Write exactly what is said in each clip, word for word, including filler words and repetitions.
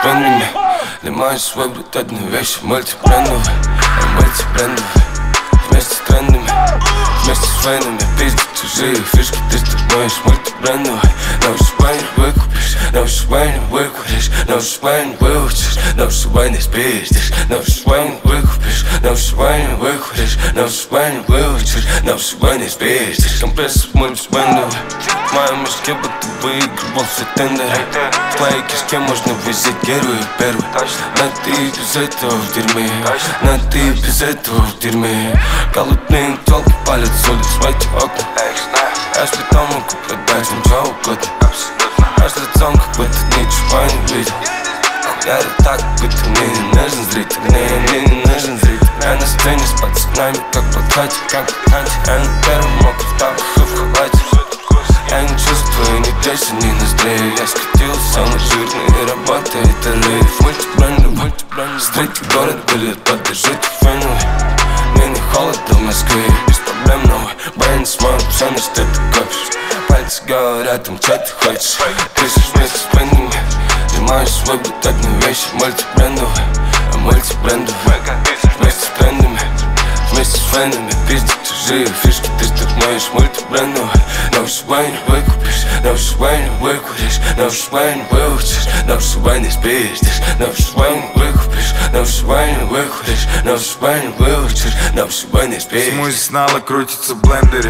брендами. Лимаешь свой брутальные вещи, мультибрендовые, мультибрендовые. Вместе с трендами, вместе с фенами. Пиздят чужие фишки, ты стукнешь мультибрендовые. На ушибай не выкупишь, на ушибай не выкуришь, на ушибай не выучишь, на ушибай не спиздишь, на ушибай не выкупишь, на ушибай не выкуришь, на ушибай не выучишь, на ушибай не спиздишь. Компрессор мультибрендовый. В моем мешке будто выигрывал все тендеры. В твоей кишке можно взять первую и первую. Но ты без этого в дерьме, но ты без этого в дерьме. Голодные тёлки палят с улиц в эти окна. Я ж потом могу продать им что угодно. Аж лицом как будто ничего не видел. Хуярю так, будто мне не нужен зритель. Мне, мне не нужен зритель. Я на сцене с пацанами, как подхватик, как подхватик. Я на первом мог в тапках и в халате. Я не чувствую ни плечи, ни ноздрей. Я скатил самый жирный и работает рейв. Мультибрендовый, мультибрендовый. Стрейт город были под жуть феновый. Мне не холодно в Москве, без проблем новый. Бренд смог, все на что ты копишь. Пальцы говорят им, что ты хочешь. Пишешь вместе с брендами. Лимаешь свой брутальные вещи, мультибрендовые, мультибрендовые. Вместе с трендами, вместе с фенами. Пиздят чужие фишки, ты стукнешь мультибрендовые. На ушибай не выкупишь, на ушибай не выкуришь, на ушибай не выучишь, на ушибай не спиздишь, на ушибай не выкупишь, на ушибай не выкуришь, на ушибай не выучишь, на ушибай не спиздишь. Смузи снала крутится в блендере.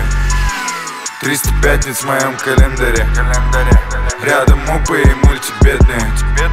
Триста пятниц в моем календаре. Рядом мупы и мультибедные.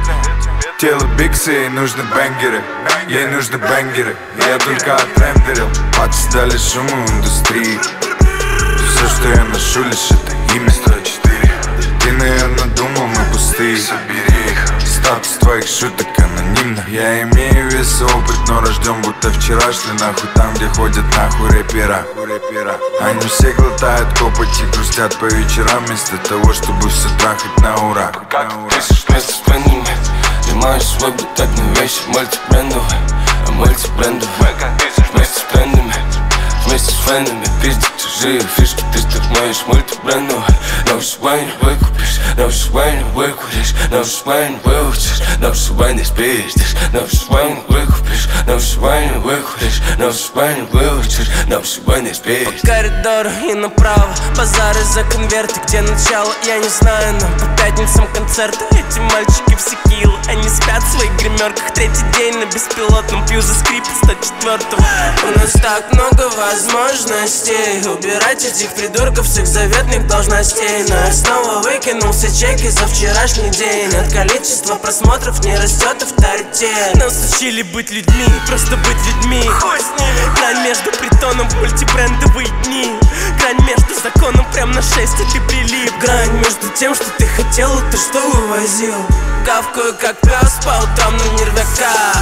Тело биксы, ей нужны бенгеры. Ей нужны бенгеры. Я только отрендерил. Пацы дали шуму индустрии. Все, что я ношу, лишь это имя. Сто четыре. Ты, наверное, думал, мы пустые. Собери их. Статус твоих шуток анонимно. Я имею вес и опыт, но рожден будто вчерашний. Нахуй там, где ходят нахуй рэпера. Они все глотают копоть и грустят по вечерам, вместо того, чтобы все трахать на ура. Как ты пишешь вместе с брендами. Лимаешь свой брутальные вещи, мультибрендовые, мультибрендовые. Вместе с трендами, вместе с фенами. Пиздят чужие фишки, ты стукнешь мультибрендовые. На ушибай не выкупишь, на ушибай не выкуришь, на ушибай не выучишь, на ушибай не спиздишь, на ушибай не выкупишь, на ушибай не выкуришь, на ушибай не выучишь, на ушибай не спиздишь. По коридору и направо, базары за конверты, где начало, я не знаю, но по пятницам концерты. Эти мальчики все кило, они спят в своих гримерках. Третий день на беспилотном, пью за скрип сто четвёртого. У нас так много возможностей убирать этих придурков с их заветных должностей. Но я снова выкинул все чеки за вчерашний день. От количества просмотров не растет авторитет. Нас учили быть людьми, просто быть людьми. Грань между притоном, мультибрендовые дни. Грань между законом, прям на шесть, и ты прилип. Грань между тем, что ты хотел, и то, что вывозил. Гавкаю, как пес по утрам на нервяка.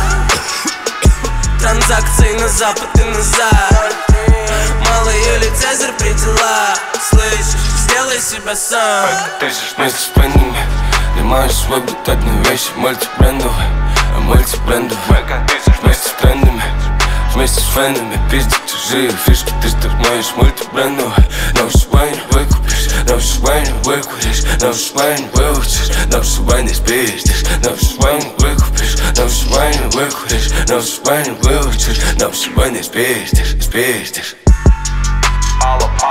Транзакции на запад и назад. Малый или Цезарь при делах. Слышишь, сделай себя сам. Ты же вместе с брендами. Лимаешь свой брутальные вещи, мультибрендовые, мультибрендовые. Вместе с трендами, вместе с фенами. Пиздят чужие фишки, ты стукнешь мультибрендовые. На ушибай не выкупишь, на ушибай не выкуришь, на ушибай не выучишь, на ушибай не спиздишь, на ушибай не выкупишь, на ушибай не выкуришь, на ушибай не выучишь, на ушибай не спиздишь, спиздишь. Мало